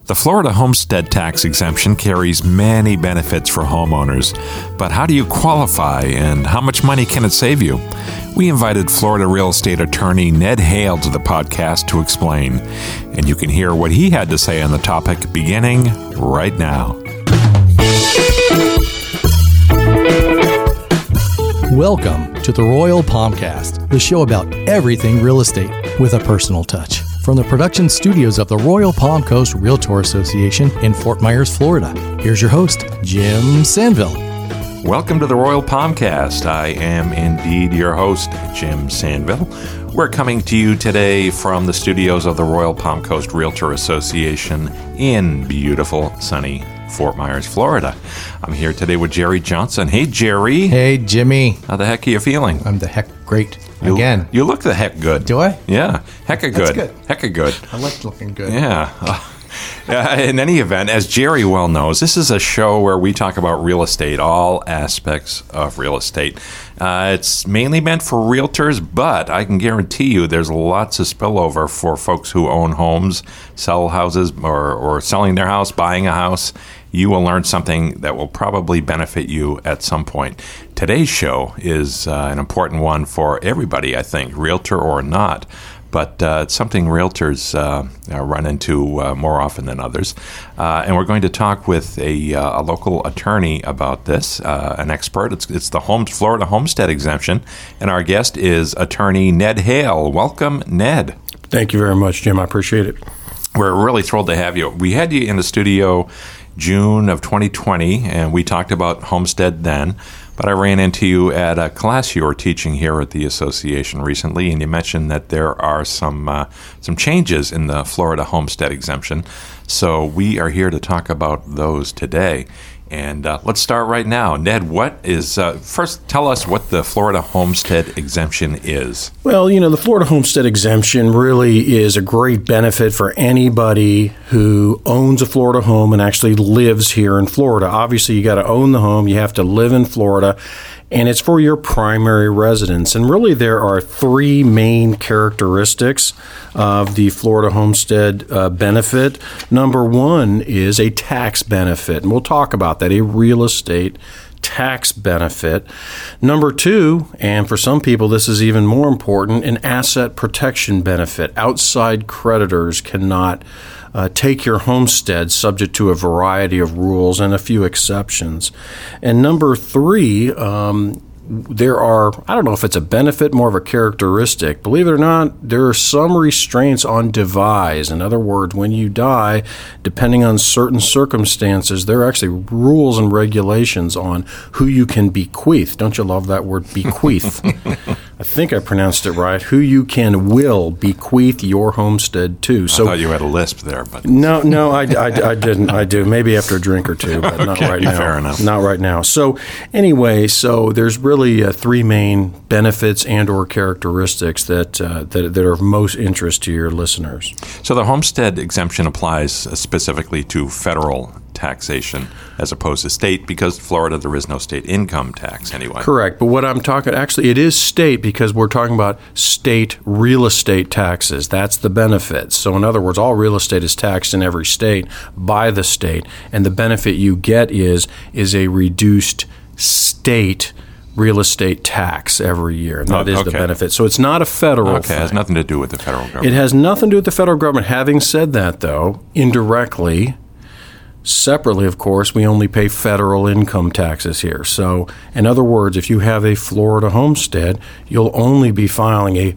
The Florida homestead tax exemption carries many benefits for homeowners, but how do you qualify and how much money can it save you? We invited Florida real estate attorney Ned Hale to the podcast to explain, and you can hear what he had to say on the topic beginning right now. Welcome to the Royal Palmcast, the show about everything real estate with a personal touch. From the production studios of the Royal Palm Coast Realtor Association in Fort Myers, Florida, here's your host, Jim Sandville. Welcome to the Royal Palmcast. I am indeed your host, Jim Sandville. We're coming to you today from the studios of the Royal Palm Coast Realtor Association in beautiful, sunny Fort Myers, Florida. I'm here today with Jerry Johnson. Hey, Jerry. Hey, Jimmy. How the heck are you feeling? I'm the heck great. Again. You look the heck good. Do I? Yeah. Hecka good. That's good. Hecka good. I like looking good. Yeah. In any event, as Jerry well knows, this is a show where we talk about real estate, all aspects of real estate. It's mainly meant for realtors, but I can guarantee you there's lots of spillover for folks who own homes, sell houses, or selling their house, buying a house. You will learn something that will probably benefit you at some point. Today's show is an important one for everybody, I think, realtor or not. But it's something realtors run into more often than others. And we're going to talk with a local attorney about this, an expert. It's the Florida Homestead Exemption. And our guest is attorney Ned Hale. Welcome, Ned. Thank you very much, Jim. I appreciate it. We're really thrilled to have you. We had you in the studio June of 2020, and we talked about homestead then. But I ran into you at a class you were teaching here at the association recently, and you mentioned that there are some changes in the Florida homestead exemption. So we are here to talk about those today. And let's start right now. Ned, first tell us what the Florida homestead exemption is. Well, the Florida homestead exemption really is a great benefit for anybody who owns a Florida home and actually lives here in Florida. Obviously, you got to own the home. You have to live in Florida. And it's for your primary residence. And really, there are three main characteristics of the Florida homestead benefit. Number one is a tax benefit, and we'll talk about that, a real estate tax benefit. Number two, and for some people this is even more important, an asset protection benefit. Outside creditors cannot take your homestead subject to a variety of rules and a few exceptions. And number three, there are, I don't know if it's a benefit, more of a characteristic. Believe it or not, there are some restraints on devise. In other words, when you die, depending on certain circumstances, there are actually rules and regulations on who you can bequeath. Don't you love that word, bequeath? I think I pronounced it right. Who you will bequeath your homestead to. So, I thought you had a lisp there, but no, I didn't. I do. Maybe after a drink or two, but not right now. Fair enough. Not right now. So anyway, there's really three main benefits and or characteristics that are of most interest to your listeners. So the homestead exemption applies specifically to federal taxation as opposed to state, because Florida, there is no state income tax anyway. Correct. But what I'm talking, actually, it is state because we're talking about state real estate taxes. That's the benefit. So in other words, all real estate is taxed in every state by the state. And the benefit you get is a reduced state real estate tax every year. And that is the benefit. So it's not a federal thing. It has nothing to do with the federal government. It has nothing to do with the federal government. Having said that, though, indirectly, separately, of course, we only pay federal income taxes here. So, in other words, if you have a Florida homestead, you'll only be filing a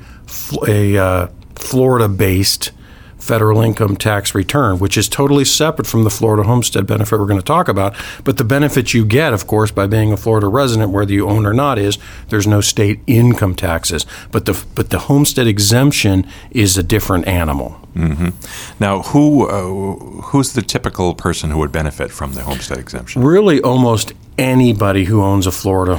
Florida-based federal income tax return, which is totally separate from the Florida homestead benefit we're going to talk about. But the benefit you get, of course, by being a Florida resident, whether you own or not, is there's no state income taxes. But the homestead exemption is a different animal. Mm-hmm. Now, who's the typical person who would benefit from the homestead exemption? Really, almost anybody who owns a Florida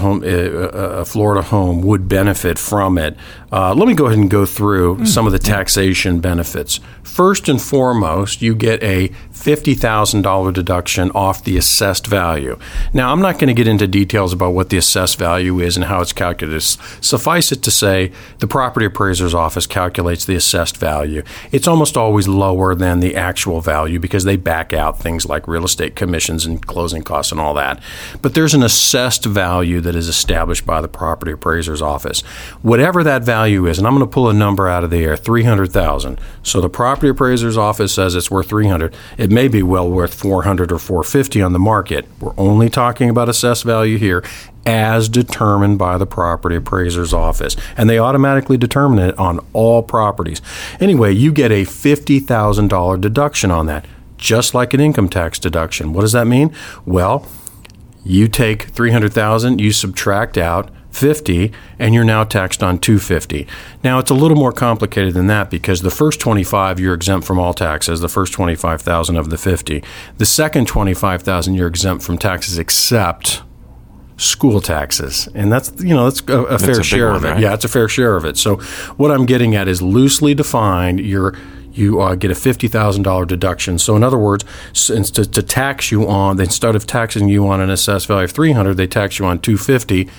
home would benefit from it. Let me go ahead and go through some of the taxation benefits. First and foremost, you get a $50,000 deduction off the assessed value. Now, I'm not going to get into details about what the assessed value is and how it's calculated. Suffice it to say, the property appraiser's office calculates the assessed value. It's almost almost always lower than the actual value because they back out things like real estate commissions and closing costs and all that. But there's an assessed value that is established by the property appraiser's office. Whatever that value is, and I'm going to pull a number out of the air, $300,000. So the property appraiser's office says it's worth $300,000. It may be well worth $400,000 or $450,000 on the market. We're only talking about assessed value here, as determined by the property appraiser's office. And they automatically determine it on all properties. Anyway, you get a $50,000 deduction on that, just like an income tax deduction. What does that mean? Well, you take $300,000, you subtract out $50,000, and you're now taxed on $250,000. Now, it's a little more complicated than that because the first $25,000 you're exempt from all taxes, the first $25,000 of the $50,000. The second $25,000 you're exempt from taxes except school taxes, and that's a fair share of it. Right? Yeah, it's a fair share of it. So what I'm getting at is loosely defined. You get a $50,000 deduction. So in other words, to tax you on, instead of taxing you on an assessed value of $300,000, they tax you on $250,000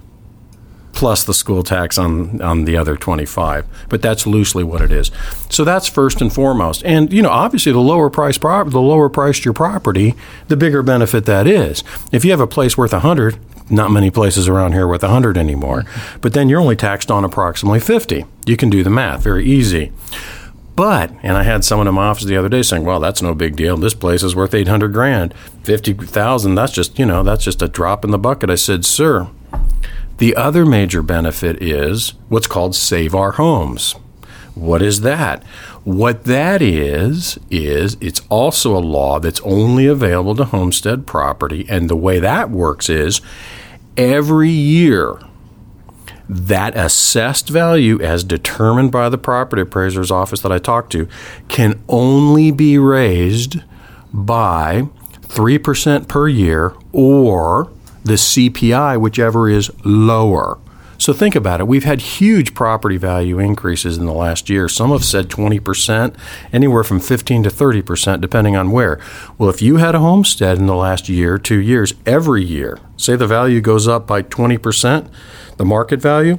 plus the school tax on the other $25,000. But that's loosely what it is. So that's first and foremost. And obviously, the lower priced your property, the bigger benefit that is. If you have a place worth $100,000, not many places around here worth $100,000 anymore. But then you're only taxed on approximately $50,000. You can do the math, very easy. But, and I had someone in my office the other day saying, well, that's no big deal. This place is worth $800,000. $50,000, that's just a drop in the bucket. I said, sir, the other major benefit is what's called Save Our Homes. What is that? What that is it's also a law that's only available to homestead property. And the way that works is every year, that assessed value as determined by the property appraiser's office that I talked to can only be raised by 3% per year or the CPI, whichever is lower. So think about it. We've had huge property value increases in the last year. Some have said 20%, anywhere from 15 to 30%, depending on where. Well, if you had a homestead in the last year, 2 years, every year, say the value goes up by 20%, the market value,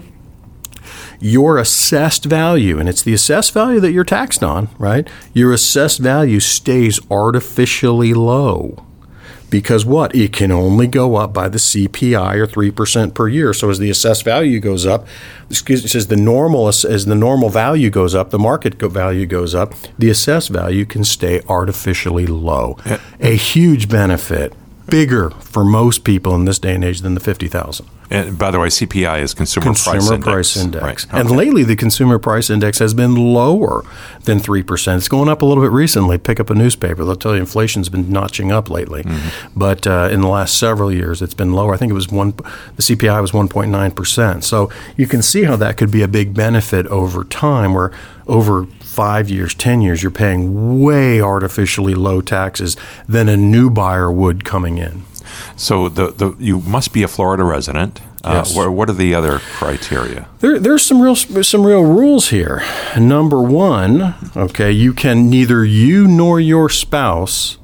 your assessed value, and it's the assessed value that you're taxed on, right? Your assessed value stays artificially low. Because what? It can only go up by the CPI or 3% per year. So as the assessed value goes up, as the normal value goes up, the market value goes up, the assessed value can stay artificially low. A huge benefit, bigger for most people in this day and age than the $50,000. And by the way, CPI is Consumer Price Index. Right. Okay. And lately, the Consumer Price Index has been lower than 3%. It's going up a little bit recently. Pick up a newspaper. They'll tell you inflation's been notching up lately. Mm-hmm. But in the last several years, it's been lower. I think the CPI was 1.9%. So you can see how that could be a big benefit over time, where over 5 years, 10 years, you're paying way artificially low taxes than a new buyer would coming in. So you must be a Florida resident. Yes. What are the other criteria? There's some real rules here. Number one, okay, neither you nor your spouse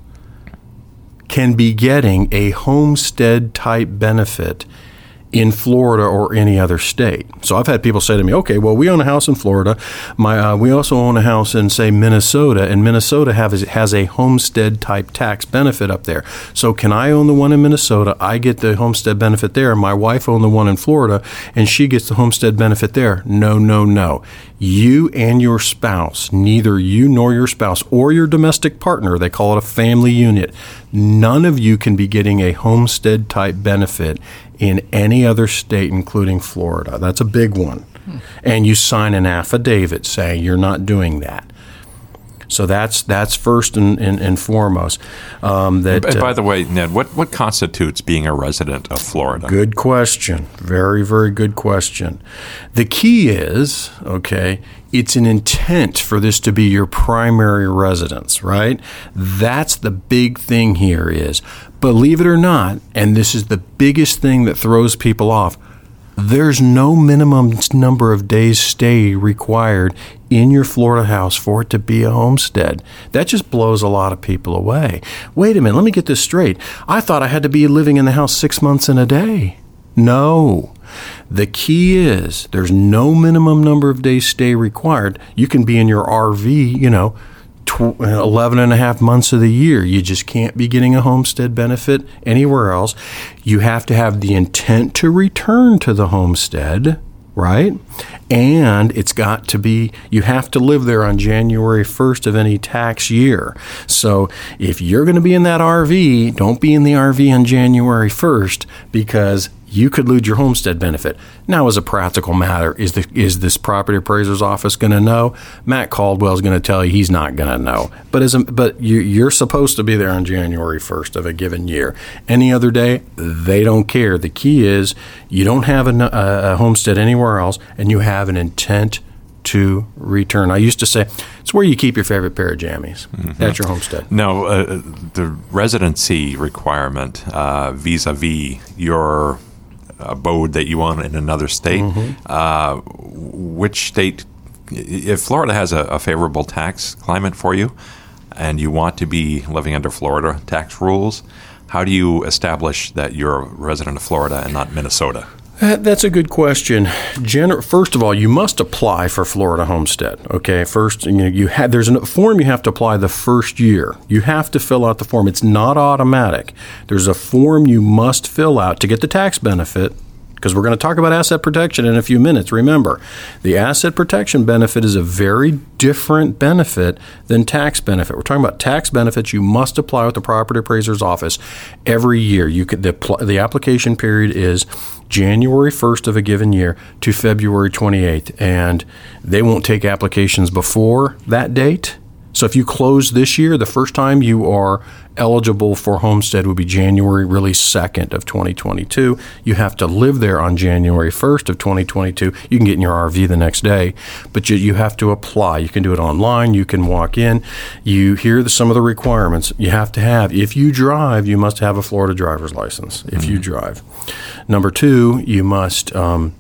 can be getting a homestead type benefit in Florida or any other state. So I've had people say to me, okay, well, we own a house in Florida. We also own a house in, say, Minnesota, and Minnesota has a homestead type tax benefit up there. So can I own the one in Minnesota? I get the homestead benefit there. My wife owned the one in Florida, and she gets the homestead benefit there. No. You and your spouse, neither you nor your spouse or your domestic partner, they call it a family unit, none of you can be getting a homestead type benefit in any other state, including Florida. That's a big one. And you sign an affidavit saying you're not doing that. So that's first and foremost. And by the way, Ned, what constitutes being a resident of Florida? Good question. Very, very good question. The key is, okay, it's an intent for this to be your primary residence, right? That's the big thing here is, believe it or not, and this is the biggest thing that throws people off, there's no minimum number of days stay required in your Florida house for it to be a homestead. That just blows a lot of people away. Wait a minute, let me get this straight. I thought I had to be living in the house 6 months and a day. No. The key is there's no minimum number of days stay required. You can be in your RV, 11 and a half months of the year. You just can't be getting a homestead benefit anywhere else. You have to have the intent to return to the homestead, right? And it's got to be, you have to live there on January 1st of any tax year. So if you're going to be in that RV, don't be in the RV on January 1st because you could lose your homestead benefit. Now, as a practical matter, is this property appraiser's office going to know? Matt Caldwell is going to tell you he's not going to know. But you're supposed to be there on January 1st of a given year. Any other day, they don't care. The key is you don't have a homestead anywhere else, and you have an intent to return. I used to say it's where you keep your favorite pair of jammies. Mm-hmm. That's your homestead. Now, the residency requirement vis-a-vis your abode that you own in another state, which state, if Florida has a favorable tax climate for you and you want to be living under Florida tax rules, how do you establish that you're a resident of Florida and not Minnesota? That's a good question. First of all, you must apply for Florida homestead. Okay, first, there's a form you have to apply the first year. You have to fill out the form. It's not automatic. There's a form you must fill out to get the tax benefit, because we're going to talk about asset protection in a few minutes. Remember, the asset protection benefit is a very different benefit than tax benefit. We're talking about tax benefits you must apply with the property appraiser's office every year. The application period is January 1st of a given year to February 28th, and they won't take applications before that date. So if you close this year, the first time you are eligible for homestead would be January 2nd of 2022. You have to live there on January 1st of 2022. You can get in your RV the next day, but you have to apply. You can do it online. You can walk in. You hear some of the requirements you have to have. If you drive, you must have a Florida driver's license if you drive. Number two, you must,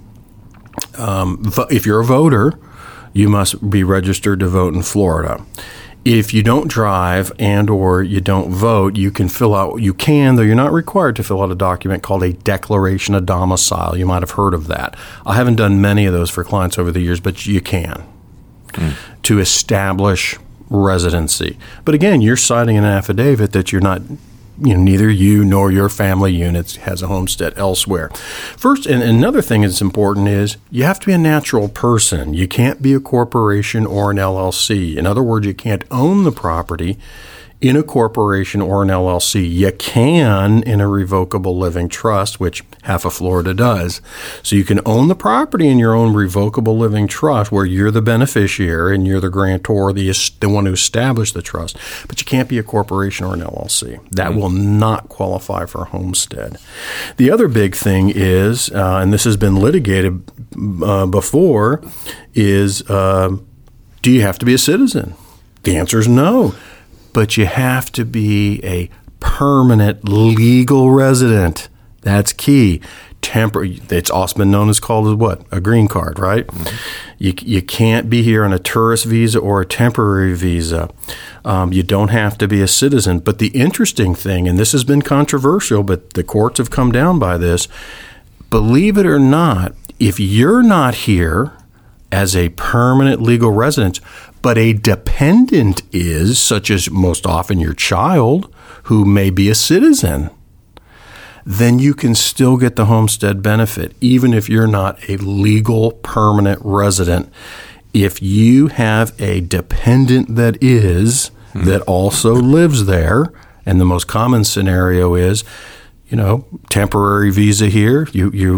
if you're a voter, you must be registered to vote in Florida. If you don't drive and or you don't vote, though you're not required to fill out a document called a declaration of domicile. You might have heard of that. I haven't done many of those for clients over the years, but you can to establish residency. But again, you're signing an affidavit that you're not, neither you nor your family unit has a homestead elsewhere. First, and another thing that's important is you have to be a natural person. You can't be a corporation or an LLC. In other words, you can't own the property in a corporation or an LLC. You can in a revocable living trust, which half of Florida does. So you can own the property in your own revocable living trust where you're the beneficiary and you're the grantor, the one who established the trust. But you can't be a corporation or an LLC. That will not qualify for homestead. The other big thing is, and this has been litigated before, is do you have to be a citizen? The answer is no. But you have to be a permanent legal resident. That's key. It's also been known as called as what? A green card, right? Mm-hmm. You can't be here on a tourist visa or a temporary visa. You don't have to be a citizen. But the interesting thing, and this has been controversial, but the courts have come down by this, believe it or not, if you're not here as a permanent legal resident, but a dependent is, such as most often your child, who may be a citizen, then you can still get the homestead benefit, even if you're not a legal permanent resident. If you have a dependent that also lives there, and the most common scenario is, temporary visa here.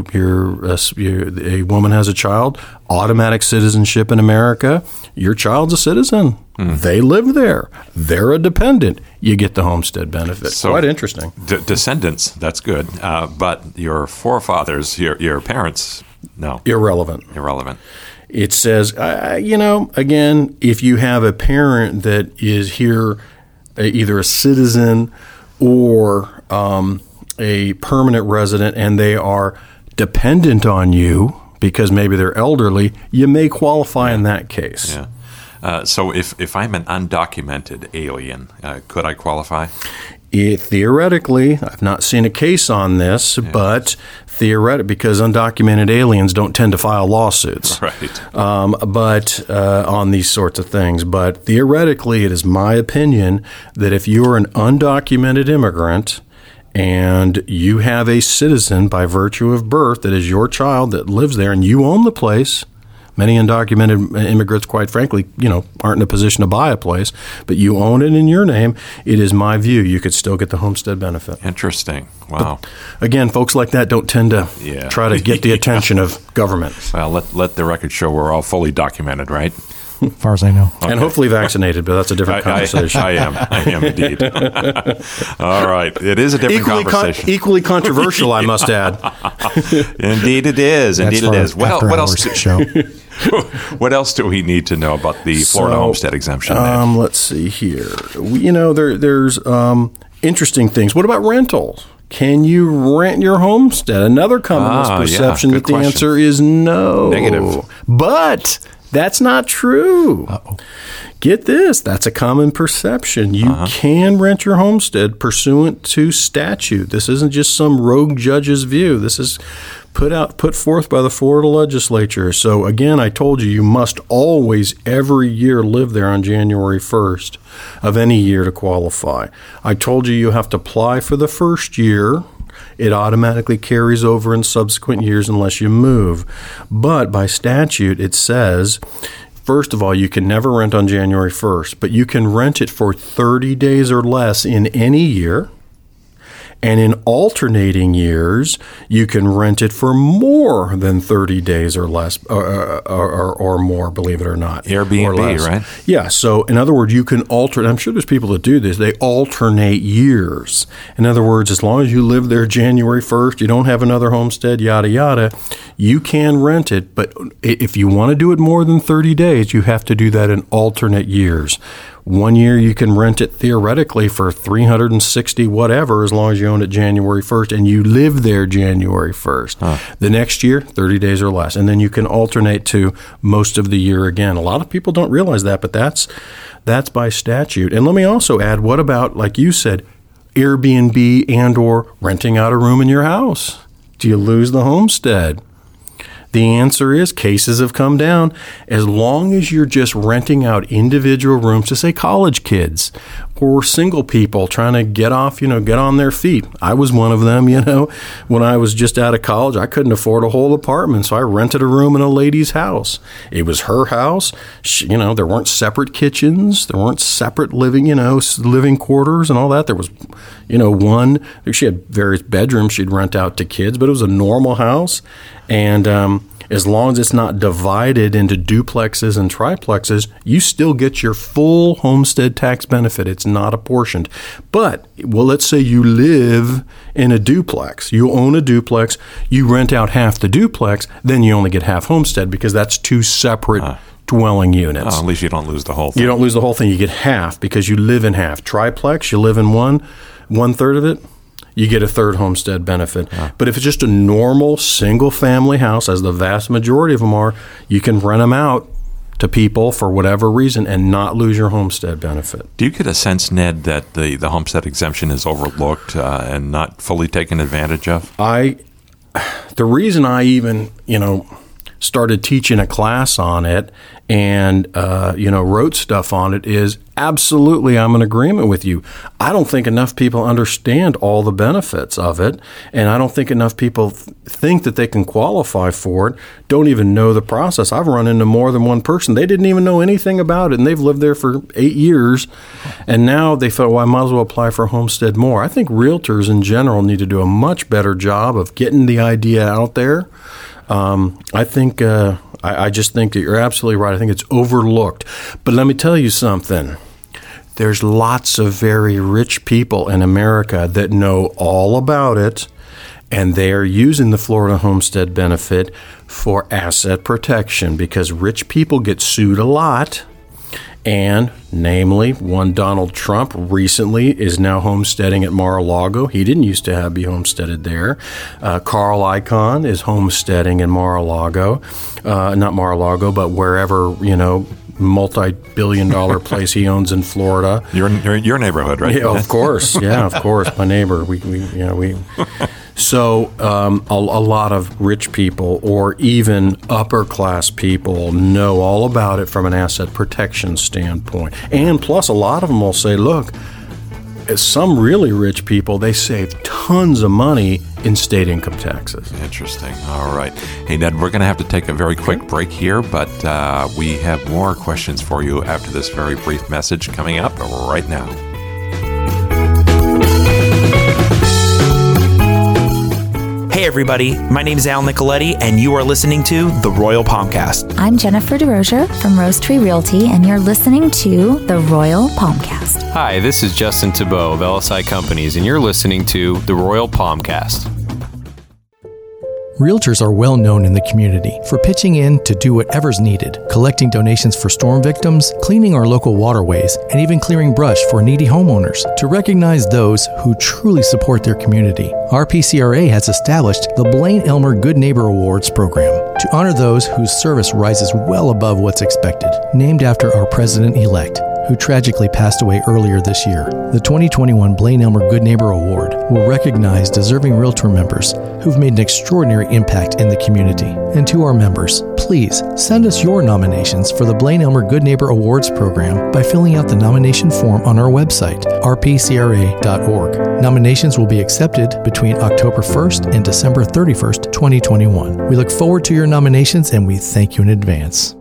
A woman has a child, automatic citizenship in America. Your child's a citizen. They live there. They're a dependent. You get the homestead benefit. So quite interesting. Descendants, that's good. But your forefathers, your parents, no. Irrelevant. It says, again, if you have a parent that is here, either a citizen or a permanent resident, and they are dependent on you because maybe they're elderly, you may qualify in that case. Yeah. So if I'm an undocumented alien, could I qualify? Theoretically, I've not seen a case on this, but theoretically, because undocumented aliens don't tend to file lawsuits, Right. But on these sorts of things. But theoretically, it is my opinion that if you are an undocumented immigrant and you have a citizen by virtue of birth that is your child that lives there and you own the place. Many undocumented immigrants, quite frankly, aren't in a position to buy a place, but you own it in your name. It is my view you could still get the homestead benefit. Interesting. Wow. But again, folks like that don't tend to try to get the attention of government. Well, let the record show we're all fully documented, right? As far as I know. Okay. And hopefully vaccinated, but that's a different conversation. I am indeed. All right. It is a different conversation. Equally controversial, I must add. Indeed it is. Indeed it is. Well, what else? Show. What else do we need to know about the Florida homestead exemption? Let's see here. There's interesting things. What about rentals? Can you rent your homestead? Another common misperception that the answer is no. Negative. But that's not true. Uh-oh. Get this. That's a common perception. You can rent your homestead pursuant to statute. This isn't just some rogue judge's view. This is put forth by the Florida legislature. So again, I told you must always every year live there on January 1st of any year to qualify. I told you have to apply for the first year. It automatically carries over in subsequent years unless you move. But by statute, it says, first of all, you can never rent on January 1st, but you can rent it for 30 days or less in any year. And in alternating years, you can rent it for more than 30 days or less, or more, believe it or not. Airbnb, right? Yeah. So, in other words, you can alter. I'm sure there's people that do this. They alternate years. In other words, as long as you live there January 1st, you don't have another homestead, yada, yada, you can rent it. But if you want to do it more than 30 days, you have to do that in alternate years. 1 year you can rent it theoretically for $360 whatever as long as you own it January 1st and you live there January 1st. The next year, 30 days or less. And then you can alternate to most of the year again. A lot of people don't realize that, but that's by statute. And let me also add, what about, like you said, Airbnb and or renting out a room in your house? Do you lose the homestead? The answer is cases have come down. As long as you're just renting out individual rooms to, say, college kids or single people trying to get on their feet. I was one of them, when I was just out of college. I couldn't afford a whole apartment, so I rented a room in a lady's house. It was her house. There weren't separate kitchens. There weren't separate living quarters and all that. There was, she had various bedrooms she'd rent out to kids, but it was a normal house. And as long as it's not divided into duplexes and triplexes, you still get your full homestead tax benefit. It's not apportioned. But, let's say you live in a duplex. You own a duplex. You rent out half the duplex. Then you only get half homestead because that's two separate dwelling units. At least you don't lose the whole thing. You don't lose the whole thing. You get half because you live in half. Triplex, you live in one-third of it. You get a third homestead benefit. But if it's just a normal single-family house, as the vast majority of them are, you can rent them out to people for whatever reason and not lose your homestead benefit. Do you get a sense, Ned, that the homestead exemption is overlooked and not fully taken advantage of? The reason I even, started teaching a class on it and, wrote stuff on it is absolutely I'm in agreement with you. I don't think enough people understand all the benefits of it, and I don't think enough people think that they can qualify for it, don't even know the process. I've run into more than one person. They didn't even know anything about it, and they've lived there for 8 years, and now they thought, I might as well apply for homestead more. I think realtors in general need to do a much better job of getting the idea out there. I just think that you're absolutely right. I think it's overlooked. But let me tell you something. There's lots of very rich people in America that know all about it, and they are using the Florida homestead benefit for asset protection because rich people get sued a lot. And namely, one Donald Trump recently is now homesteading at Mar-a-Lago. He didn't used to be homesteaded there. Carl Icahn is homesteading in Mar-a-Lago. Not Mar-a-Lago, but wherever, multi-billion-dollar place he owns in Florida. Your neighborhood, right? Yeah, of course. Yeah, of course. My neighbor. We. So a lot of rich people or even upper-class people know all about it from an asset protection standpoint. And plus, a lot of them will say, look, some really rich people, they save tons of money in state income taxes. Interesting. All right. Hey, Ned, we're going to have to take a very quick break here, but we have more questions for you after this very brief message coming up right now. Hey everybody, my name is Al Nicoletti, and you are listening to The Royal Palmcast. I'm Jennifer DeRozier from Rose Tree Realty, and you're listening to The Royal Palmcast. Hi, this is Justin Thibault of LSI Companies, and you're listening to The Royal Palmcast. Realtors are well known in the community for pitching in to do whatever's needed, collecting donations for storm victims, cleaning our local waterways, and even clearing brush for needy homeowners. To recognize those who truly support their community, RPCRA has established the Blaine Elmer Good Neighbor Awards program to honor those whose service rises well above what's expected, named after our president-elect, who tragically passed away earlier this year. The 2021 Blaine Elmer Good Neighbor Award will recognize deserving Realtor members who've made an extraordinary impact in the community. And to our members, please send us your nominations for the Blaine Elmer Good Neighbor Awards program by filling out the nomination form on our website, rpcra.org. Nominations will be accepted between October 1st and December 31st, 2021. We look forward to your nominations, and we thank you in advance.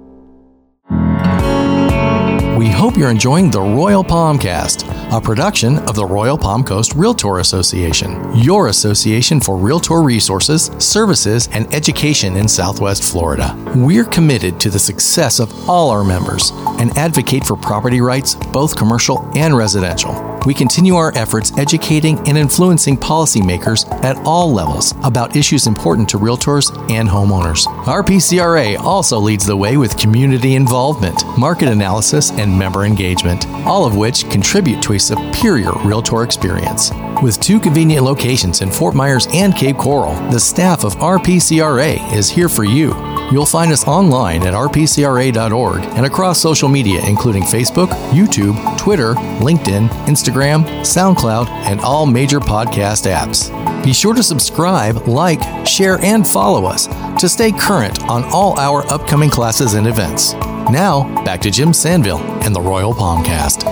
We hope you're enjoying the Royal Palmcast, a production of the Royal Palm Coast Realtor Association, your association for realtor resources, services, and education in Southwest Florida. We're committed to the success of all our members and advocate for property rights, both commercial and residential. We continue our efforts educating and influencing policymakers at all levels about issues important to realtors and homeowners. RPCRA also leads the way with community involvement, market analysis, and member engagement, all of which contribute to a superior realtor experience. With 2 convenient locations in Fort Myers and Cape Coral, the staff of RPCRA is here for you. You'll find us online at rpcra.org and across social media, including Facebook, YouTube, Twitter, LinkedIn, Instagram, SoundCloud, and all major podcast apps. Be sure to subscribe, like, share, and follow us to stay current on all our upcoming classes and events. Now, back to Jim Sandville and the Royal Palmcast.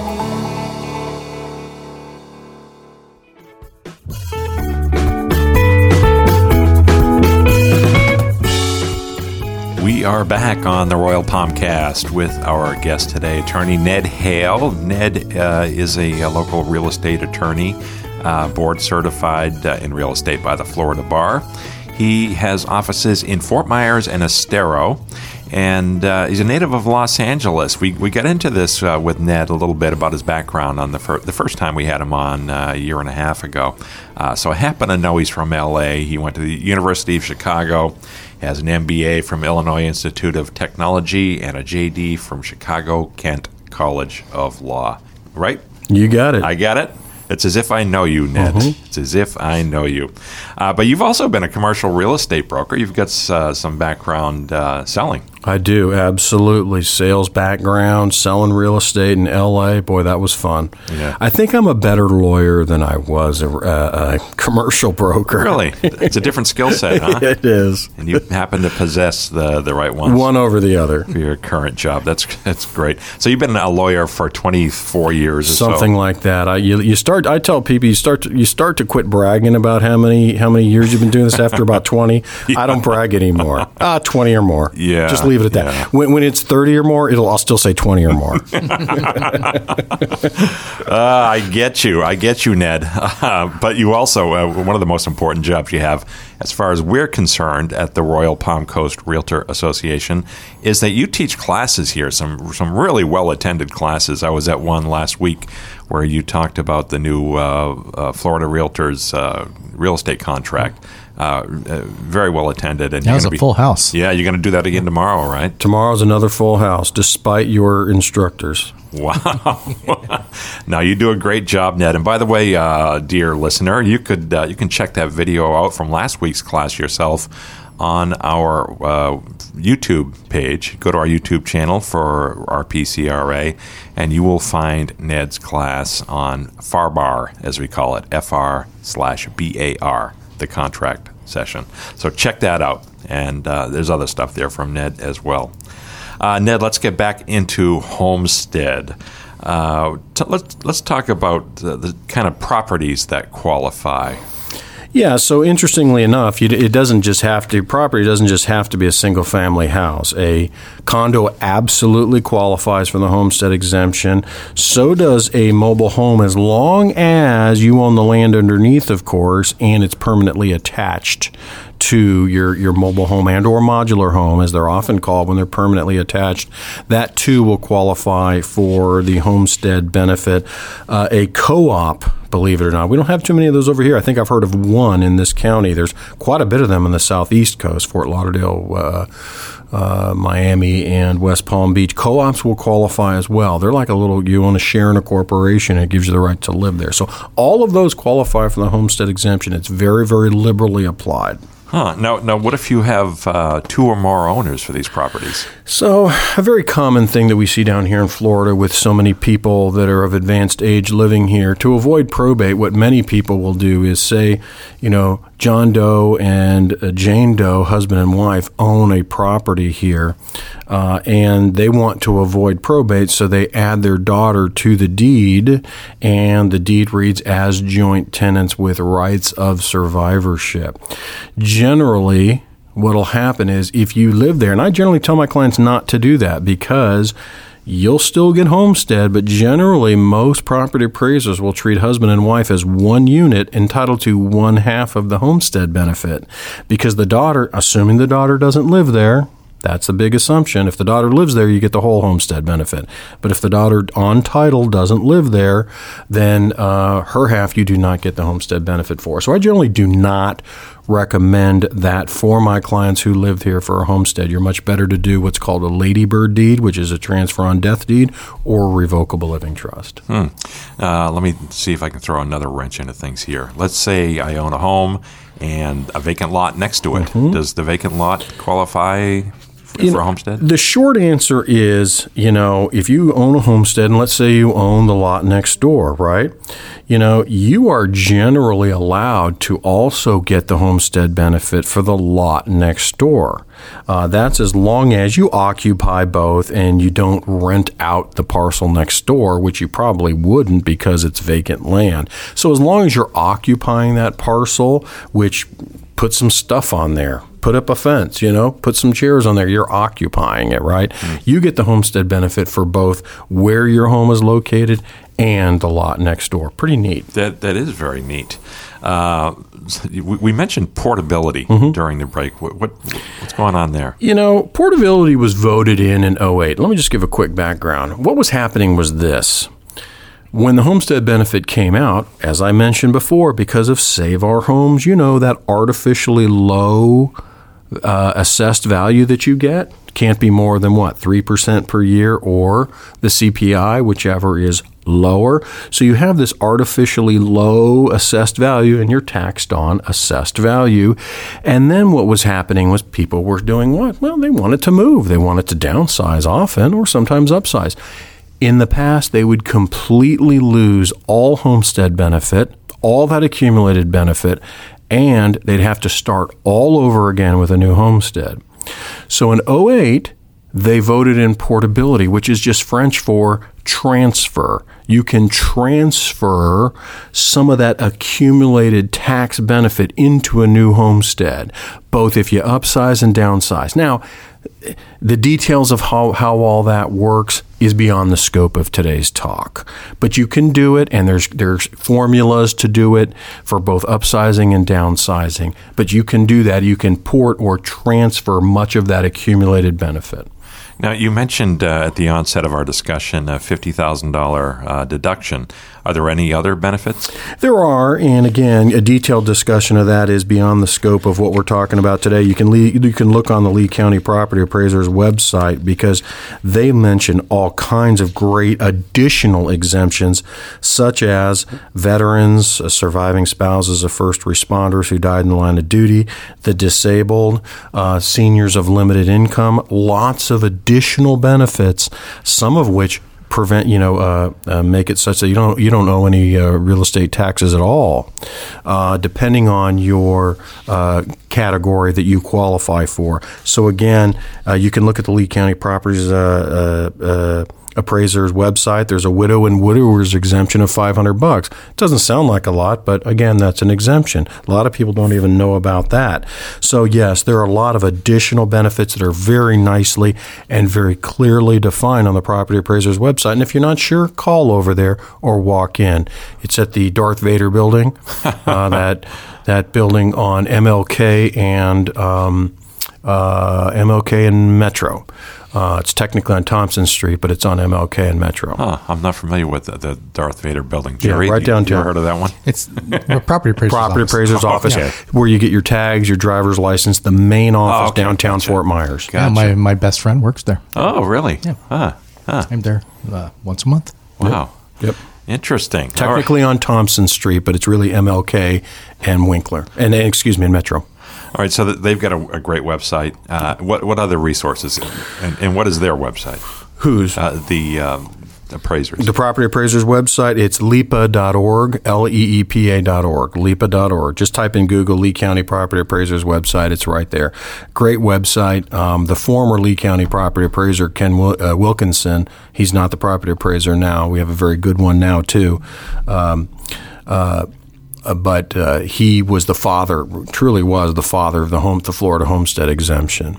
We are back on the Royal Palmcast with our guest today, attorney Ned Hale. Ned is a local real estate attorney, board certified in real estate by the Florida Bar. He has offices in Fort Myers and Estero, and he's a native of Los Angeles. We got into this with Ned a little bit about his background on the first time we had him on a year and a half ago. So I happen to know he's from L.A. He went to the University of Chicago, has an MBA from Illinois Institute of Technology, and a JD from Chicago Kent College of Law. Right? You got it. I got it? It's as if I know you, Ned. It's as if I know you. But you've also been a commercial real estate broker. You've got some background selling. I do, absolutely. Sales background, selling real estate in L.A. Boy, that was fun. Yeah. I think I'm a better lawyer than I was a commercial broker. Really? It's a different skill set, huh? It is. And you happen to possess the right ones. One over the other. For your current job. That's great. So you've been a lawyer for 24 years or something so. like that. I tell people you start to quit bragging about how many years you've been doing this after about 20. Yeah. I don't brag anymore. 20 or more. Yeah. Just leave it at that. Yeah. When it's 30 or more, I'll still say 20 or more. I get you, Ned. But you also, one of the most important jobs you have, as far as we're concerned at the Royal Palm Coast Realtor Association, is that you teach classes here, some really well-attended classes. I was at one last week where you talked about the new Florida Realtors real estate contract. Very well attended. And that was a full house. Yeah, you're going to do that again tomorrow, right? Tomorrow's another full house, despite your instructors. Wow. Now, you do a great job, Ned. And by the way, dear listener, you can check that video out from last week's class yourself on our YouTube page. Go to our YouTube channel for our PCRA, and you will find Ned's class on FARBAR, as we call it, FR/BAR, the contract session. So check that out, and there's other stuff there from Ned as well. Ned, let's get back into homestead. Let's talk about the kind of properties that qualify. Yeah, so interestingly enough, property doesn't just have to be a single-family house. A condo absolutely qualifies for the homestead exemption. So does a mobile home, as long as you own the land underneath, of course, and it's permanently attached to your mobile home and or modular home, as they're often called when they're permanently attached. That, too, will qualify for the homestead benefit. A co-op, believe it or not. We don't have too many of those over here. I think I've heard of one in this county. There's quite a bit of them on the southeast coast, Fort Lauderdale, Miami, and West Palm Beach. Co-ops will qualify as well. They're like you own a share in a corporation. It gives you the right to live there. So all of those qualify for the homestead exemption. It's very, very liberally applied. Huh. Now, what if you have 2 or more owners for these properties? So a very common thing that we see down here in Florida with so many people that are of advanced age living here, to avoid probate, what many people will do is say, John Doe and Jane Doe, husband and wife, own a property here, and they want to avoid probate, so they add their daughter to the deed, and the deed reads as joint tenants with rights of survivorship. Generally, what will happen is if you live there, and I generally tell my clients not to do that because you'll still get homestead, but generally most property appraisers will treat husband and wife as one unit entitled to 1/2 of the homestead benefit, because the daughter, assuming the daughter doesn't live there, that's a big assumption. If the daughter lives there, you get the whole homestead benefit. But if the daughter on title doesn't live there, then her half you do not get the homestead benefit for. So I generally do not recommend that for my clients who live here for a homestead. You're much better to do what's called a ladybird deed, which is a transfer on death deed, or revocable living trust. Let me see if I can throw another wrench into things here. Let's say I own a home and a vacant lot next to it. Mm-hmm. Does the vacant lot qualify for a homestead? The short answer is, if you own a homestead, and let's say you own the lot next door, right? You are generally allowed to also get the homestead benefit for the lot next door. That's as long as you occupy both and you don't rent out the parcel next door, which you probably wouldn't because it's vacant land. So as long as you're occupying that parcel, which put some stuff on there, put up a fence, put some chairs on there, you're occupying it, right? You get the homestead benefit for both where your home is located and the lot next door. Pretty neat. That is very neat. We mentioned portability during the break. What's going on there? Portability was voted in 2008. Let me just give a quick background. What was happening was this. When the homestead benefit came out, as I mentioned before, because of Save Our Homes, that artificially low assessed value that you get can't be more than 3% per year, or the CPI, whichever is lower. So you have this artificially low assessed value, and you're taxed on assessed value. And then what was happening was people were doing what? Well, they wanted to move. They wanted to downsize often, or sometimes upsize. In the past, they would completely lose all homestead benefit, all that accumulated benefit, and they'd have to start all over again with a new homestead. So in 2008, they voted in portability, which is just French for transfer. You can transfer some of that accumulated tax benefit into a new homestead, both if you upsize and downsize. Now, the details of how all that works is beyond the scope of today's talk. But you can do it, and there's formulas to do it for both upsizing and downsizing. But you can do that. You can port or transfer much of that accumulated benefit. Now, you mentioned at the onset of our discussion a $50,000 deduction. Are there any other benefits? There are, and again, a detailed discussion of that is beyond the scope of what we're talking about today. You can look on the Lee County Property Appraiser's website because they mention all kinds of great additional exemptions, such as veterans, surviving spouses of first responders who died in the line of duty, the disabled, seniors of limited income, lots of additional benefits, some of which make it such that you don't owe any real estate taxes at all, depending on your category that you qualify for. So again, you can look at the Lee County Properties Appraiser's website. There's a widow and widower's exemption of $500. It doesn't sound like a lot, but again, that's an exemption. A lot of people don't even know about that. So yes, there are a lot of additional benefits that are very nicely and very clearly defined on the Property Appraiser's website. And if you're not sure, call over there or walk in. It's at the Darth Vader building, that building on MLK and Metro. It's technically on Thompson Street, but it's on MLK and Metro. I'm not familiar with the Darth Vader building. Jerry, right downtown. You ever heard of that one? It's the Property Appraiser's office. Okay. Where you get your tags, your driver's license, the main office downtown Fort Myers. Gotcha. Yeah, my best friend works there. Oh, really? Yeah. I'm there once a month. Wow. Yep. Interesting. Technically on Thompson Street, but it's really MLK and Winkler. And Metro. All right, so they've got a great website. What other resources, and what is their website? Whose? The appraisers. The Property Appraiser's website, it's LEPA.org, LEEPA.org, LEPA.org. Just type in Google Lee County Property Appraiser's website. It's right there. Great website. The former Lee County Property Appraiser, Ken Wilkinson, he's not the property appraiser now. We have a very good one now, too. But he was the father, truly was the father of the Florida homestead exemption.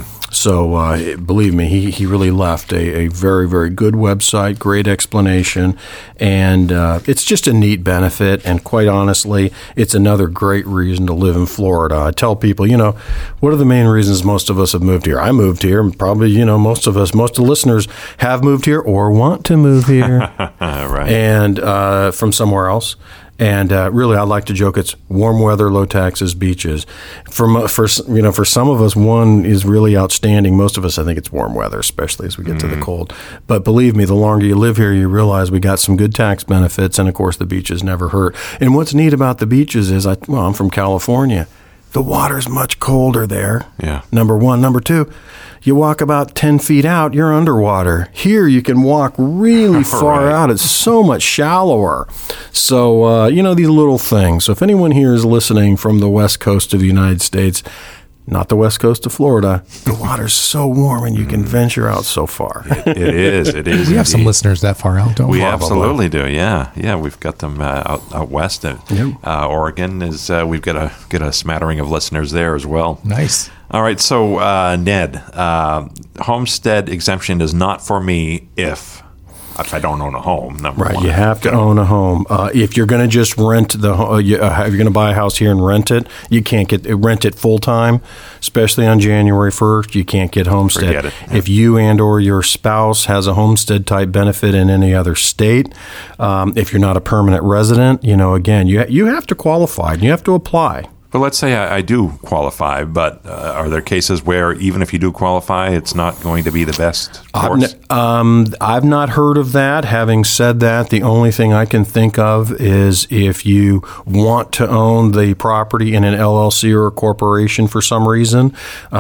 So believe me, he really left a very, very good website, great explanation, and it's just a neat benefit. And quite honestly, it's another great reason to live in Florida. I tell people, what are the main reasons most of us have moved here? I moved here, and probably, most of the listeners have moved here or want to move here, right? And from somewhere else. And really, I like to joke it's warm weather, low taxes, beaches. For some of us, one is really outstanding. Most of us, I think it's warm weather, especially as we get to the cold. But believe me, the longer you live here, you realize we got some good tax benefits, and of course, the beaches never hurt. And what's neat about the beaches is, I'm from California. The water's much colder there. Yeah. Number one. Number two, you walk about 10 feet out, you're underwater. Here, you can walk really far out. It's so much shallower. So, these little things. So if anyone here is listening from the west coast of the United States, not the west coast of Florida, the water's so warm and you can venture out so far. It is. We have some listeners that far out, don't we? We absolutely do. Yeah. We've got them out west. Oregon is. We've got a smattering of listeners there as well. Nice. All right. So Ned, homestead exemption is not for me if I don't own a home. Number one. You have to own a home. If you're going to just rent if you're going to buy a house here and rent it, you can't rent it full time, especially on January 1st. You can't get homestead. Forget it. Yeah. If you and or your spouse has a homestead type benefit in any other state, if you're not a permanent resident, again, you have to qualify and you have to apply. But let's say I do qualify, but are there cases where even if you do qualify, it's not going to be the best course? I've not heard of that. Having said that, the only thing I can think of is if you want to own the property in an LLC or a corporation for some reason,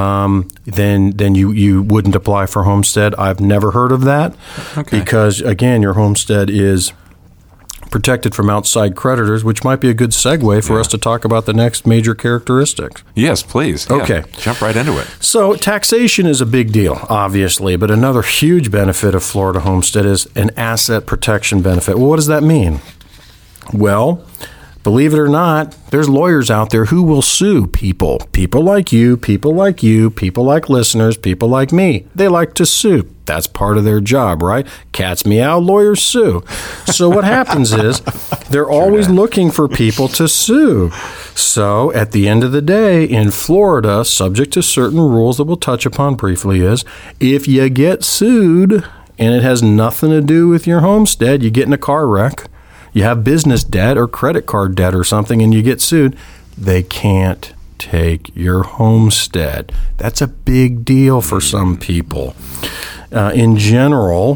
then you wouldn't apply for homestead. I've never heard of that because, again, your homestead is protected from outside creditors, which might be a good segue for us to talk about the next major characteristics. Yes, please. Okay. Yeah. Jump right into it. So taxation is a big deal, obviously, but another huge benefit of Florida homestead is an asset protection benefit. Well, what does that mean? Well, believe it or not, there's lawyers out there who will sue people like you, people like listeners, people like me. They like to sue. That's part of their job, right? Cats meow, lawyers sue. So what happens is they're always looking for people to sue. So at the end of the day, in Florida, subject to certain rules that we'll touch upon briefly, is if you get sued and it has nothing to do with your homestead, you get in a car wreck, you have business debt or credit card debt or something and you get sued, they can't take your homestead. That's a big deal for some people. In general,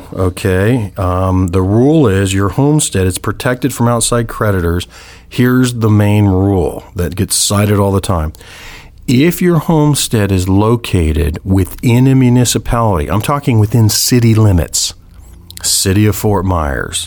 the rule is your homestead is protected from outside creditors. Here's the main rule that gets cited all the time. If your homestead is located within a municipality, I'm talking within city limits, City of Fort Myers,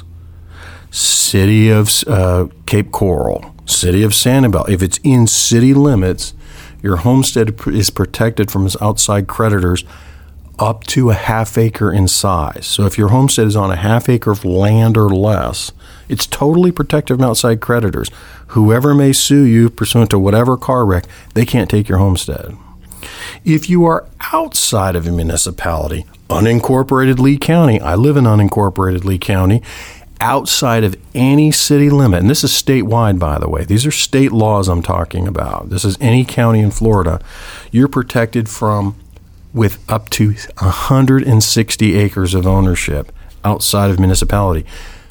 City of Cape Coral, City of Sanibel, if it's in city limits, your homestead is protected from outside creditors up to a half acre in size. So if your homestead is on a half acre of land or less, it's totally protected from outside creditors. Whoever may sue you pursuant to whatever car wreck, they can't take your homestead. If you are outside of a municipality, unincorporated Lee County, I live in unincorporated Lee County, outside of any city limit, and this is statewide, by the way. These are state laws I'm talking about. This is any county in Florida. You're protected with up to 160 acres of ownership outside of municipality.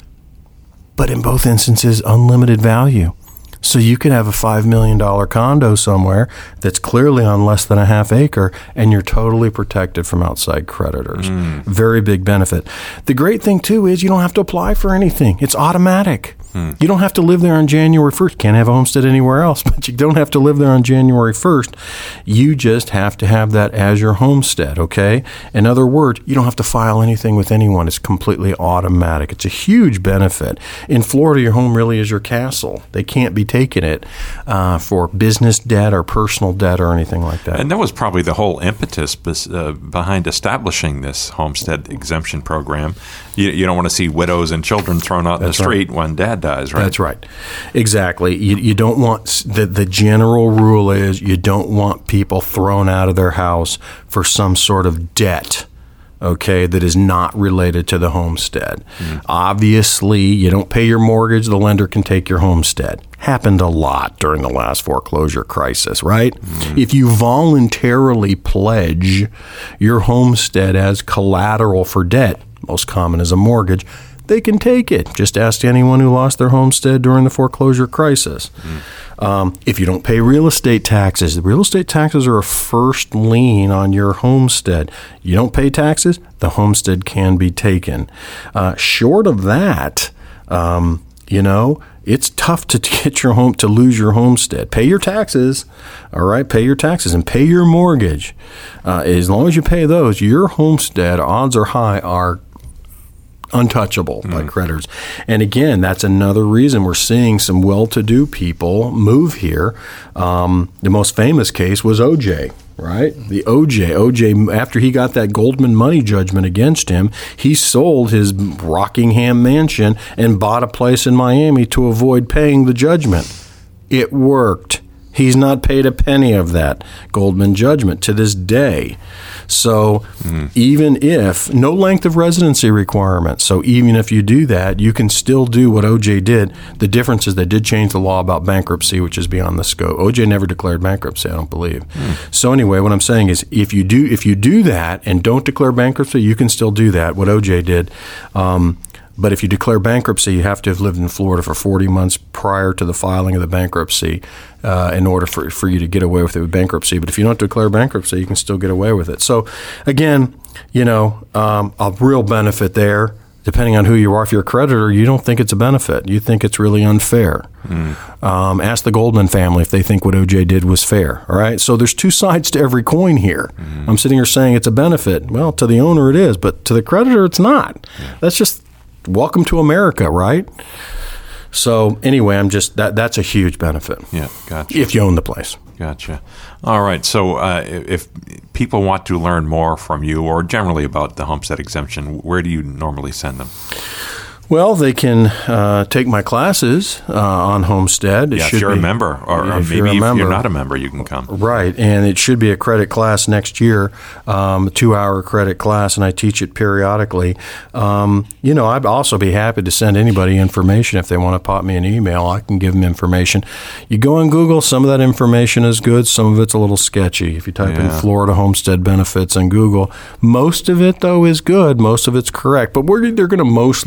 But in both instances, unlimited value. So you could have a $5 million condo somewhere that's clearly on less than a half acre, and you're totally protected from outside creditors. Very big benefit. The great thing, too, is you don't have to apply for anything. It's automatic. You don't have to live there on January 1st. Can't have a homestead anywhere else, but you don't have to live there on January 1st. You just have to have that as your homestead, okay? In other words, you don't have to file anything with anyone. It's completely automatic. It's a huge benefit. In Florida, your home really is your castle. They can't be taking it for business debt or personal debt or anything like that. And that was probably the whole impetus behind establishing this homestead exemption program. You don't want to see widows and children thrown out in the street when dad dies, right? That's right. Exactly. You don't want, the general rule is you don't want people thrown out of their house for some sort of debt, okay, that is not related to the homestead. Obviously, you don't pay your mortgage, the lender can take your homestead. Happened a lot during the last foreclosure crisis, right? If you voluntarily pledge your homestead as collateral for debt, most common is a mortgage, they can take it. Just ask anyone who lost their homestead during the foreclosure crisis. If you don't pay real estate taxes, the real estate taxes are a first lien on your homestead. You don't pay taxes, the homestead can be taken. Short of that, it's tough to get your home, to lose your homestead. Pay your taxes, all right? Pay your taxes and pay your mortgage. As long as you pay those, your homestead, odds are high, are untouchable by creditors. And again, that's another reason we're seeing some well-to-do people move here. The most famous case was O.J., right? The O.J., after he got that Goldman money judgment against him, he sold his Rockingham mansion and bought a place in Miami to avoid paying the judgment. It worked. He's not paid a penny of that Goldman judgment to this day. So even if, no length of residency requirement, so even if you do that, you can still do what O.J. did. The difference is they did change the law about bankruptcy, which is beyond the scope. O.J. never declared bankruptcy, I don't believe. So anyway, what I'm saying is if you do that and don't declare bankruptcy, you can still do that, what O.J. did. But if you declare bankruptcy, you have to have lived in Florida for 40 months prior to the filing of the bankruptcy in order for you to get away with it with bankruptcy. But if you don't declare bankruptcy, you can still get away with it. So, again, a real benefit there. Depending on who you are, if you're a creditor, you don't think it's a benefit. You think it's really unfair. Ask the Goldman family if they think what O.J. did was fair. All right? So there's two sides to every coin here. I'm sitting here saying it's a benefit. Well, to the owner it is, but to the creditor it's not. That's just welcome to America, right? So anyway, that's a huge benefit. Yeah, gotcha. If you own the place. Gotcha. All right. So if people want to learn more from you or generally about the homestead exemption, where do you normally send them? Well, they can take my classes on homestead. If you're a member, or maybe if you're not a member, you can come. Right, and it should be a credit class next year, a 2-hour credit class, and I teach it periodically. I'd also be happy to send anybody information if they want to pop me an email. I can give them information. You go on Google, some of that information is good, some of it's a little sketchy. If you type in Florida homestead benefits on Google, most of it, though, is good. Most of it's correct, but they're going to mostly just put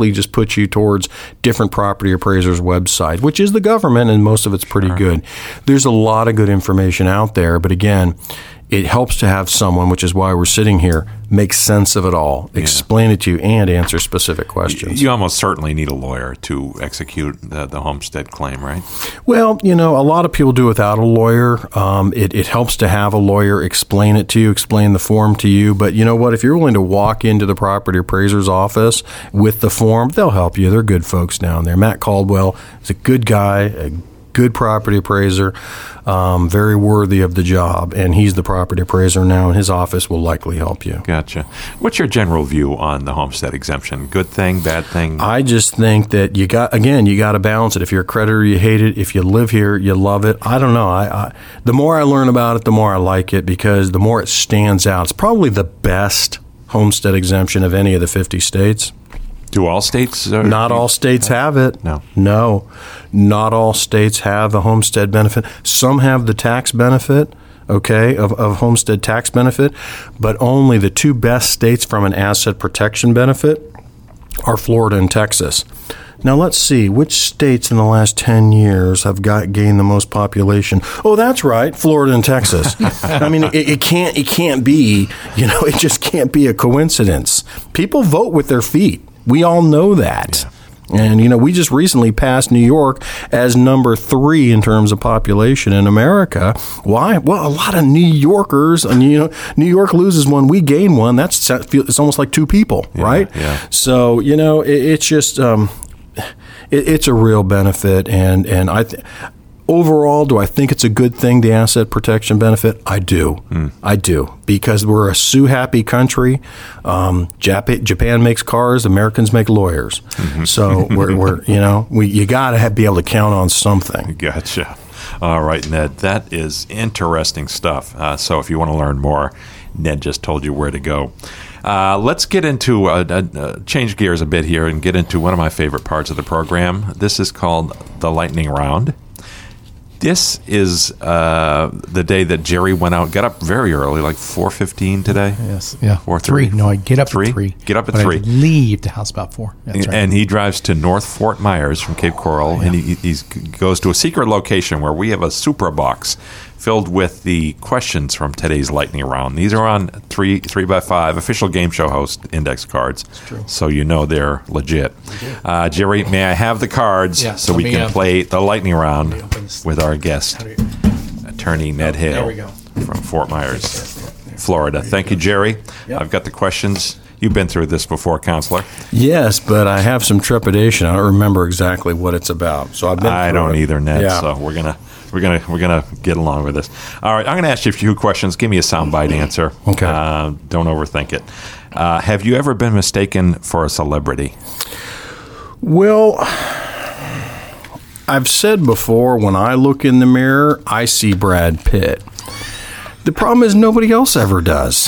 put you towards different property appraisers' websites, which is the government, and most of it's pretty good. There's a lot of good information out there, but again, it helps to have someone, which is why we're sitting here, make sense of it all, explain it to you, and answer specific questions. You almost certainly need a lawyer to execute the homestead claim, right? Well, a lot of people do without a lawyer. It helps to have a lawyer explain it to you, explain the form to you. But you know what? If you're willing to walk into the property appraiser's office with the form, they'll help you. They're good folks down there. Matt Caldwell is a good guy, a good property appraiser, very worthy of the job, and he's the property appraiser now, and his office will likely help you. Gotcha. What's your general view on the homestead exemption? Good thing, bad thing? I just think that you got to balance it. If you're a creditor, you hate it. If you live here, you love it. I don't know. The more I learn about it, the more I like it, because the more it stands out. It's probably the best homestead exemption of any of the 50 states. Do all states? Not all states have it. No. Not all states have a homestead benefit. Some have the tax benefit, of homestead tax benefit, but only the two best states from an asset protection benefit are Florida and Texas. Now, let's see, which states in the last 10 years have gained the most population? Oh, that's right, Florida and Texas. I mean, it can't be, it just can't be a coincidence. People vote with their feet. We all know that. Yeah. And, we just recently passed New York as number 3 in terms of population in America. Why? Well, a lot of New Yorkers, and, New York loses one, we gain one. It's almost like 2 people, right? Yeah. So, it's just, it's a real benefit. And overall, do I think it's a good thing, the asset protection benefit? I do. I do. Because we're a sue-happy country. Japan makes cars. Americans make lawyers. Mm-hmm. So you got to be able to count on something. Gotcha. All right, Ned. That is interesting stuff. So if you want to learn more, Ned just told you where to go. Let's get into change gears a bit here and get into one of my favorite parts of the program. This is called the Lightning Round. This is the day that Jerry went out, got up very early, like 4:15 today. Yes, yeah. 4:30. No, I get up at 3. Get up at but 3. I leave the house about 4. That's right. And he drives to North Fort Myers from Cape Coral, and he goes to a secret location where we have a super box filled with the questions from today's Lightning Round. These are on 3x5 official game show host index cards, so they're legit. Jerry, may I have the cards so we can play the Lightning Round with our guest, attorney Ned Hale from Fort Myers, Florida. Thank you, Jerry. Yep. I've got the questions. You've been through this before, Counselor. Yes, but I have some trepidation. I don't remember exactly what it's about. So I don't either, Ned. Yeah. So we're gonna get along with this. All right, I'm gonna ask you a few questions. Give me a soundbite answer. Okay. Don't overthink it. Have you ever been mistaken for a celebrity? Well, I've said before, when I look in the mirror, I see Brad Pitt. The problem is nobody else ever does.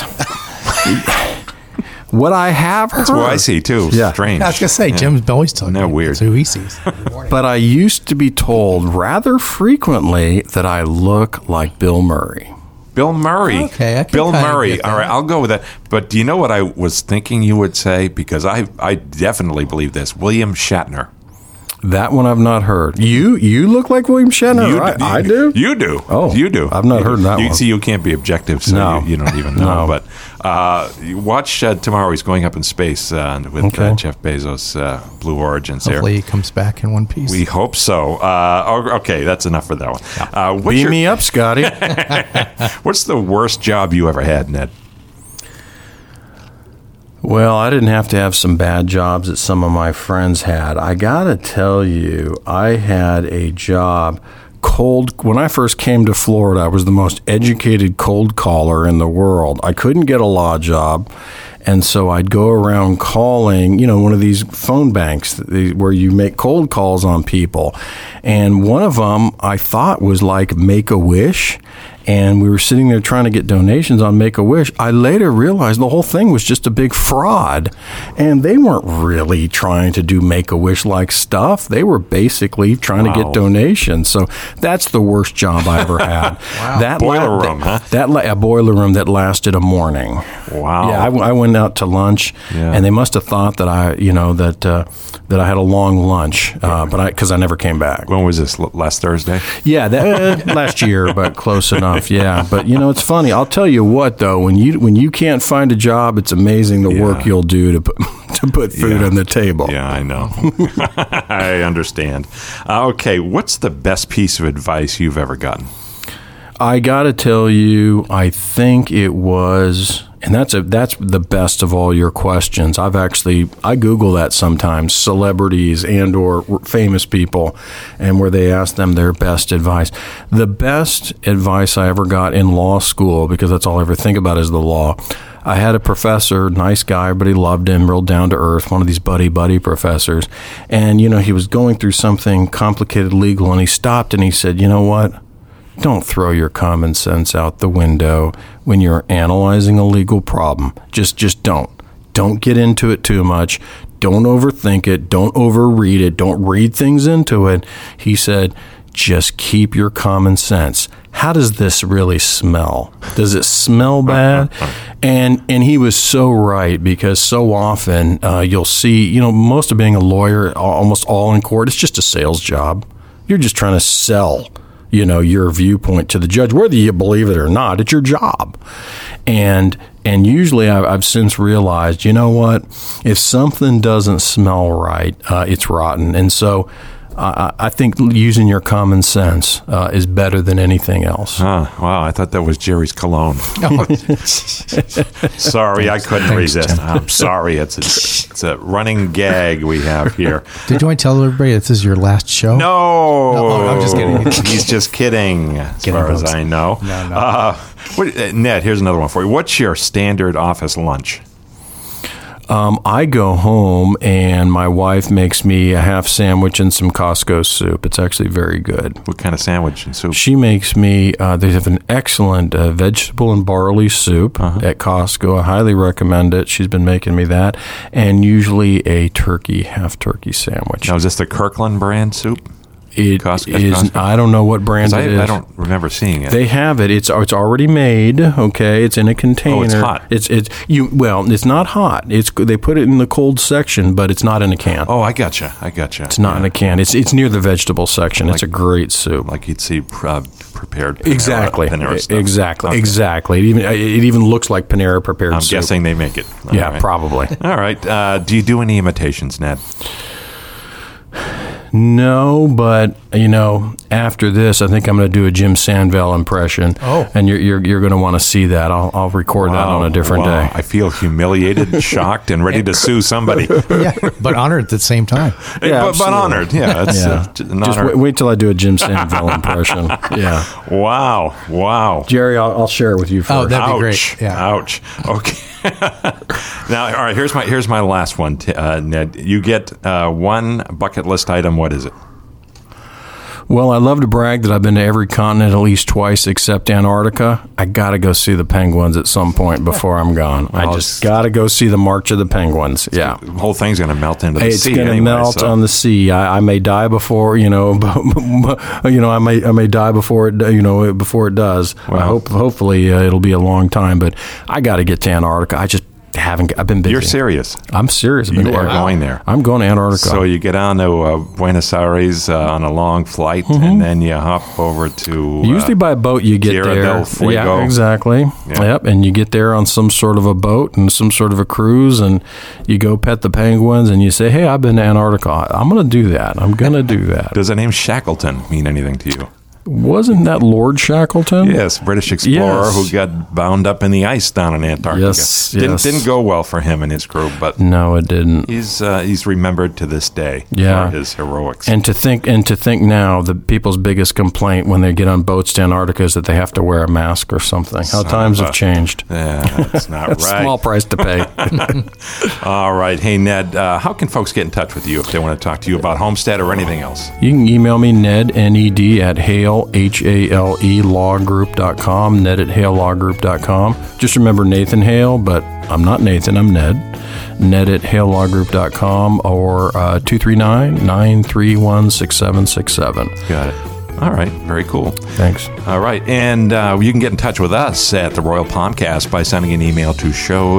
What I have heard. That's what I see, too. Yeah. Strange. I was going to say, Jim's always talking. No, weird. That's who he sees. But I used to be told rather frequently that I look like Bill Murray. Bill Murray. Okay, Bill Murray. All right, I'll go with that. But do you know what I was thinking you would say? Because I definitely believe this. William Shatner. That one I've not heard. You look like William Shatner. I do? You do. Oh, you do. I've not heard that one. See, you can't be objective, so you don't even know. No. But you watch tomorrow. He's going up in space with Jeff Bezos' Blue Origins. Hopefully he comes back in one piece. We hope so. Okay, that's enough for that one. Beam me up, Scotty. What's the worst job you ever had, Ned? Well, I didn't have to have some bad jobs that some of my friends had. I got to tell you, I had a job when I first came to Florida, I was the most educated cold caller in the world. I couldn't get a law job. And so I'd go around calling, one of these phone banks where you make cold calls on people. And one of them I thought was like Make-A-Wish. and we were sitting there trying to get donations on Make-A-Wish. I later realized the whole thing was just a big fraud, and they weren't really trying to do Make-A-Wish like stuff. They were basically trying to get donations. So that's the worst job I ever had. That boiler room, huh? A boiler room that lasted a morning. Wow. Yeah, I went out to lunch, and they must have thought that I had a long lunch, because I never came back. When was this? Last Thursday? Yeah, last year, but close enough. Yeah, but it's funny. I'll tell you what, though, when you can't find a job, it's amazing the work you'll do to put food on the table. Yeah, I know. I understand. Okay, what's the best piece of advice you've ever gotten? I got to tell you, I think it was, and that's the best of all your questions. I Google that sometimes, celebrities and or famous people, and where they ask them their best advice. The best advice I ever got in law school, because that's all I ever think about is the law. I had a professor, nice guy, everybody loved him, real down to earth, one of these buddy professors. And, he was going through something complicated legal, and he stopped and he said, you know what? Don't throw your common sense out the window when you're analyzing a legal problem. Just don't. Don't get into it too much. Don't overthink it. Don't overread it. Don't read things into it. He said, just keep your common sense. How does this really smell? Does it smell bad? And he was so right, because so often you'll see, most of being a lawyer, almost all in court, it's just a sales job. You're just trying to sell your viewpoint to the judge, whether you believe it or not. It's your job. And usually I've since realized, you know what? If something doesn't smell right, it's rotten. And so I think using your common sense is better than anything else. Wow, I thought that was Jerry's cologne. Sorry, I couldn't resist. Tim. I'm sorry. It's a running gag we have here. Did you want to tell everybody this is your last show? No, I'm just kidding. He's just kidding, as far as I know. No. Ned, here's another one for you. What's your standard office lunch? I go home and my wife makes me a half sandwich and some Costco soup. It's actually very good. What kind of sandwich and soup? She makes me, they have an excellent vegetable and barley soup at Costco. I highly recommend it. She's been making me that. And usually a half turkey sandwich. Now, is this the Kirkland brand soup? It is. I don't know what brand it is. I don't remember seeing it. They have it. It's already made. Okay, it's in a container. Oh, it's hot. It's not hot. They put it in the cold section, but it's not in a can. Oh, I gotcha. It's not in a can. It's near the vegetable section. It's a great soup, like you'd see prepared Panera, exactly. Panera stuff. Exactly. It even looks like Panera prepared soup. I'm guessing they make it. All right. Probably. All right. Do you do any imitations, Ned? No, but after this, I think I'm going to do a Jim Sandvell impression. Oh, and you're going to want to see that. I'll record that on a different day. I feel humiliated, shocked, and ready to sue somebody. Yeah, but honored at the same time. Yeah, but honored. Yeah, it's an honor. Just wait till I do a Jim Sandvell impression. Yeah. Wow. Jerry, I'll share it with you first. Oh, that'd be great. Yeah. Ouch. Okay. Now, all right. Here's my last one, Ned. You get one bucket list item. What is it? Well, I love to brag that I've been to every continent at least twice except Antarctica. I got to go see the penguins at some point before I'm gone. I just got to go see the March of the Penguins. Yeah. The whole thing's going to melt into the sea. It's going to melt on the sea. I may die before, I may die before it does. Well, hopefully it'll be a long time, but I got to get to Antarctica. I've been busy. You're serious? I'm serious. You are going there. I'm going to Antarctica. So you get on to Buenos Aires on a long flight, and then you hop over to... Usually by boat you get Tierra there. del Fuego. Yeah, exactly. Yeah. Yep, and you get there on some sort of a boat and some sort of a cruise, and you go pet the penguins, and you say, hey, I've been to Antarctica. I'm going to do that. Does the name Shackleton mean anything to you? Wasn't that Lord Shackleton? Yes, British explorer who got bound up in the ice down in Antarctica. Yes. Didn't go well for him and his crew, but no, it didn't. He's remembered to this day for his heroics. And to think now, the people's biggest complaint when they get on boats to Antarctica is that they have to wear a mask or something. How times have changed. Yeah, that's not right. Small price to pay. All right. Hey, Ned, how can folks get in touch with you if they want to talk to you about Homestead or anything else? You can email me, Ned, Ned, at Hale Hale, Hale, lawgroup.com, ned@halelawgroup.com. Just remember Nathan Hale, but I'm not Nathan, I'm Ned. ned@halelawgroup.com or 239-931-6767. Got it. All right. Very cool. Thanks. All right. And you can get in touch with us at the Royal Palmcast by sending an email to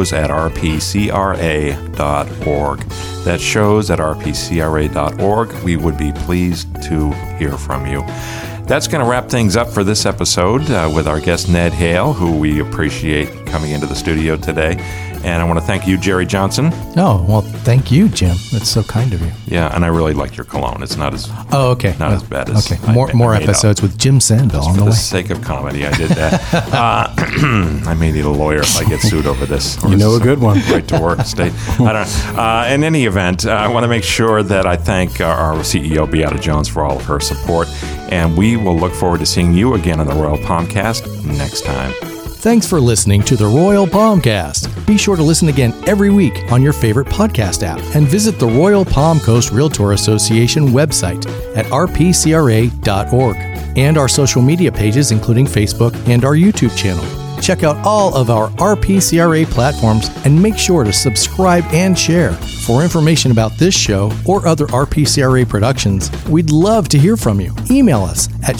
shows@rpcra.org. That's shows@rpcra.org. We would be pleased to hear from you. That's going to wrap things up for this episode with our guest, Ned Hale, who we appreciate coming into the studio today. And I want to thank you, Jerry Johnson. Oh, well, thank you, Jim. That's so kind of you. Yeah, and I really like your cologne. It's not as okay. Not as bad as more episodes with Jim Sandville on the way. For the sake of comedy, I did that. I may need a lawyer if I get sued over this. You know a good one. Right to work state. I don't know. In any event, I want to make sure that I thank our CEO, Beata Jones, for all of her support. And we will look forward to seeing you again on the Royal Palmcast next time. Thanks for listening to the Royal Palmcast. Be sure to listen again every week on your favorite podcast app and visit the Royal Palm Coast Realtor Association website at rpcra.org and our social media pages, including Facebook and our YouTube channel. Check out all of our RPCRA platforms and make sure to subscribe and share. For information about this show or other RPCRA productions, we'd love to hear from you. Email us at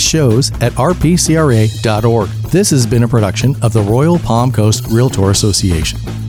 shows@rpcra.org. This has been a production of the Royal Palm Coast Realtor Association.